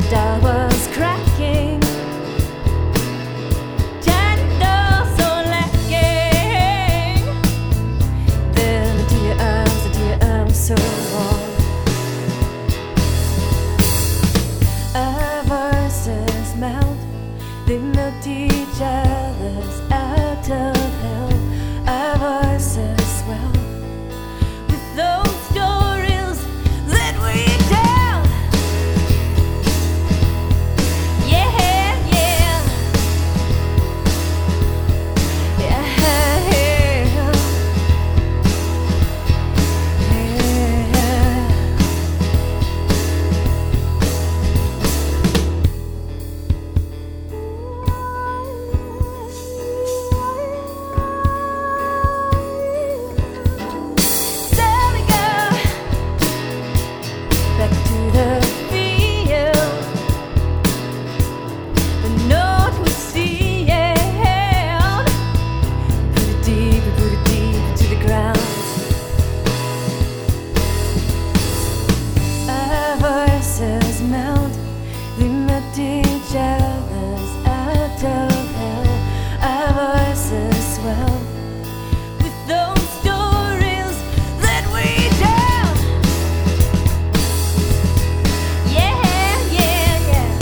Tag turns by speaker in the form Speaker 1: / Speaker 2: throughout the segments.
Speaker 1: I was cracking. Candles so lacking. Then into your arms so warm. Our voices melt, they melt each other's out of hell. Our voices swell with those stories that we tell. Yeah, yeah, yeah, melt, they melt each other's out of hell. Our voices swell with those stories that we tell. Yeah, yeah, yeah,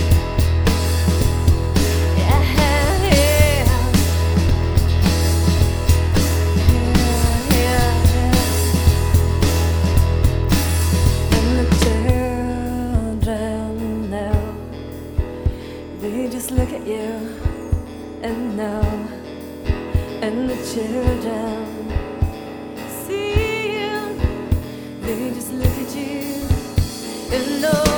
Speaker 1: yeah, yeah, yeah, yeah. And the now they just look at you and know, and the children see you, they just look at you and know.